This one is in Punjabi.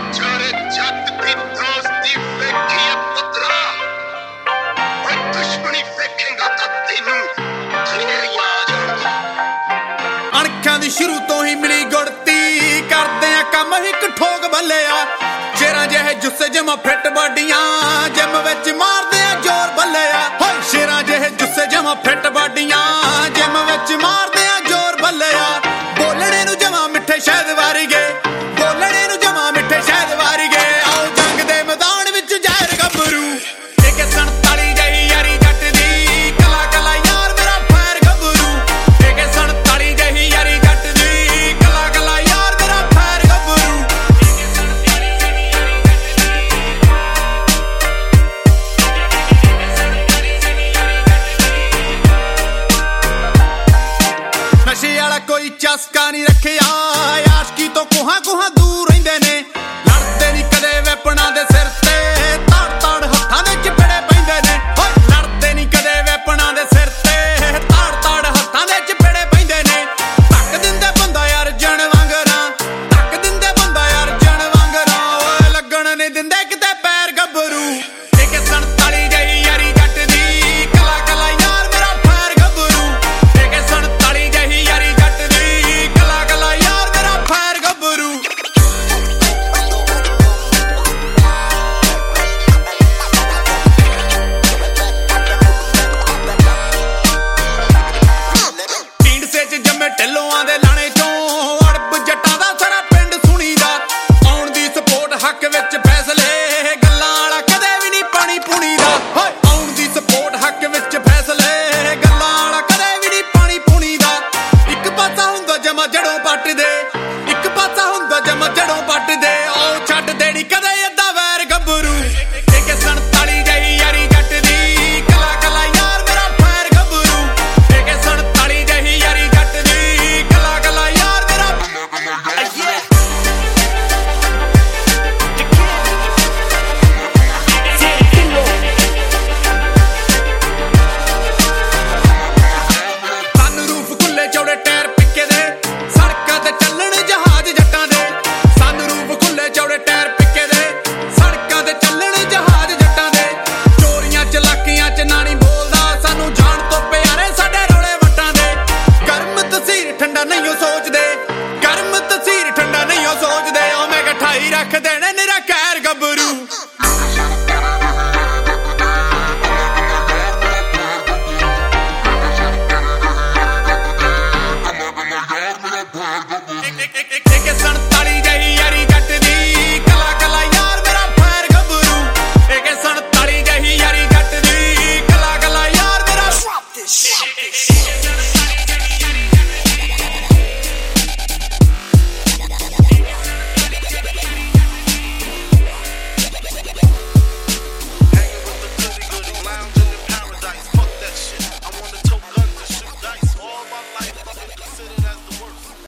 ਚਾਰੇ ਜੱਟ ਦੀ ਦੋਸਤੀ ਵੇਖੀ ਐ ਪੁੱਤਰਾ, ਓਏ ਦੁਸ਼ਮਣੀ ਵੇਖੇਗਾ ਤਾਂ ਤੈਨੂੰ ਦਲੇਰੀਆਂ ਆ ਜਾਣਗੀਆਂ। ਅਣਖਾਂ ਦੀ ਸ਼ੁਰੂ ਤੋਂ ਹੀ ਮਿਲੀ ਗੁੜਤੀ, ਕਰਦੇ ਆ ਕੰਮ ਇੱਕ ਠੋਕ ਬੱਲਿਆ। ਸ਼ੇਰਾਂ ਜਿਹੇ ਜੁੱਸੇ ਜਮਾ ਫਿੱਟ ਬਾਡੀਆਂ, ਜਿਮ ਵਿੱਚ ਮਾਰਦੇ ਆ ਜ਼ੋਰ ਬੱਲਿਆ। ਹੋਏ ਸ਼ੇਰਾਂ ਜਿਹੇ ਜੁੱਸੇ ਜਮਾ ਫਿੱਟ ਬਾਡੀਆਂ, ਜਿਮ ਵਿੱਚ ਮਾਰਦੇ ਆ ਜ਼ੋਰ ਬੱਲਿਆ। ਬੋਲਣੇ ਨੂੰ ਜਮਾ ਮਿੱਠੇ ਸ਼ਹਿਦ ਵਾਰੀਗੇ, ਬੋਲਣੇ ਨੂੰ ਜਮਾ ਮਿੱਠੇ ਸ਼ਹਿਦ ਵਾਰੀਗੇ। ਆਓ ਜੰਗ ਦੇ ਮੈਦਾਨ ਵਿੱਚ ਜ਼ਹਿਰ ਗੱਭਰੂ, ਇੱਕ 47 ਜਿਹੀ ਯਾਰੀ ਜੱਟ ਦੀ, ਕਲਾ ਕਲਾ ਯਾਰ ਮੇਰਾ ਫੈਰ ਗੱਭਰੂ। ਇੱਕ 47 ਜਿਹੀ ਯਾਰੀ ਜੱਟ ਦੀ, ਕਲਾ ਕਲਾ ਯਾਰ ਮੇਰਾ ਫੈਰ ਗੱਭਰੂ। ਨਸ਼ੇ ਵਾਲਾ ਕੋਈ ਚਸਕਾ ਨਹੀਂ ਰੱਖਿਆ, ਆਸ਼ਕੀ ਤੋਂ ਕੋਹਾਂ ਕੋਹਾਂ ਦੂਰ ਰਹਿੰਦੇ ਨੇ। ਲੜਦੇ ਨਹੀਂ ਕਦੇ ਵੈਪਣਾ ਦੇ ਸਿਰ ਤੇ, ਤੜ ਤੜ ਹੱਥਾਂ ਦੇ ਚਪੇੜੇ ਪੈਂਦੇ ਨੇ। ਹੋਏ ਲੜਦੇ ਨਹੀਂ ਕਦੇ ਵੈਪਣਾ ਦੇ ਸਿਰ ਤੇ, ਤੜ ਤੜ ਹੱਥਾਂ ਦੇ ਚਪੇੜੇ ਪੈਂਦੇ ਨੇ। ਧੱਕ ਦਿੰਦੇ ਬੰਦਾ ਯਾਰ ਜਣ ਵਾਂਗਰਾਂ, ਧੱਕ ਦਿੰਦੇ ਬੰਦਾ ਯਾਰ ਜਣ ਵਾਂਗਰਾਂ। ਓਏ ਲੱਗਣ ਨਹੀਂ ਦਿੰਦੇ ਕਿਤੇ ਪੈਰ ਗੱਭਰੂ, ਇੱਕ 47 ਜਿਹੀ ਯਾਰੀ ਜੱਟ ਦੀ, ਕਲਾ ਕਲਾ ਯਾਰ ਮੇਰਾ ਫੈਰ ਗੱਭਰੂ। ਇੱਕ 47 ਜਿਹੀ ਯਾਰੀ ਜੱਟ ਦੀ, ਕਲਾ ਕਲਾ ਯਾਰ ਮੇਰਾ ਫੈਰ ਗੱਭਰੂ। ਢੀਂਡਸੇ 'ਚ ਜੰਮੇ ਢਿੱਲੋਆਂ ਦੇ ਲਾਣੇ ਚੋਂ, ਅੜਬ ਜੱਟਾਂ ਦਾ ਸਾਰਾ ਪਿੰਡ ਸੁਣੀਦਾ। ਆਉਣ ਦੀ ਸਪੋਰਟ ਹੱਕ ਵਿੱਚ ਫੈਸਲੇ, ਗੱਲਾਂ ਵਾਲਾ ਕਦੇ ਵੀ ਨਹੀਂ ਪਾਣੀ ਪੂਣੀ ਦਾ। ਹੋਏ ਆਉਣ ਦੀ ਸਪੋਰਟ ਹੱਕ ਵਿੱਚ ਫੈਸਲੇ, ਗੱਲਾਂ ਵਾਲਾ ਕਦੇ ਵੀ ਨਹੀਂ ਪਾਣੀ ਪੂਣੀ ਦਾ। ਇੱਕ ਪਾਸਾ ਹੁੰਦਾ ਜਮਾ ਜੜੋਂ ਪੱਟਦੇ, ਇੱਕ ਪਾਸਾ ਹੁੰਦਾ ਜਮਾ ਜੜੋਂ ਪੱਟਦੇ। ਆਓ ਛੱਡ ਦੇਣੀ ਕਦੇ ਅੱਧਾ ਵੈਰ ਗੱਭਰੂ, ਇੱਕ 47 ਜਿਹੀ ਯਾਰੀ ਜੱਟ ਦੀ, ਕਲਾ ਕਲਾ ਯਾਰ ਮੇਰਾ ਫੈਰ ਗੱਭਰੂ। ਇੱਕ 47 ਜਿਹੀ ਯਾਰੀ ਜੱਟ ਦੀ, ਕਲਾ ਕਲਾ ਯਾਰ ਮੇਰਾ ਸਨਰੂਫ ਖੁੱਲੇ ਚੌੜੇ ਟਾਇਰ ਪਿੱਕੇ ਦੇ, ਸੜਕਾਂ ਤੇ ਚੱਲਣ ਜਹਾਜ਼ ਜੱਟਾਂ ਦੇ। ਸਨਰੂਫ ਖੁੱਲੇ ਚੌੜੇ ਟਾਇਰ ਪਿੱਕੇ ਦੇ, ਸੜਕਾਂ ਤੇ ਚੱਲਣ ਜਹਾਜ਼ ਜੱਟਾਂ ਦੇ। ਚੋਰੀਆਂ ਚਲਾਕੀਆਂ 'ਚ ਨਾ ਨਹੀਂ ਬੋਲਦਾ, ਸਾਨੂੰ ਜਾਣ ਤੋਂ ਪਿਆਰੇ ਸਾਡੇ ਰੌਲੇ ਵੱਟਾਂ ਦੇ। ਗਰਮ ਤਸੀਰ ਠੰਡਾ ਨਹੀਂ ਉਹ ਸੋਚਦੇ, ਗਰਮ ਤਸੀਰ ਠੰਡਾ ਨਹੀਂ ਉਹ ਸੋਚਦੇ। ਉਹ ਮੈਂ ਗਠਾਈ ਰੱਖਦੇ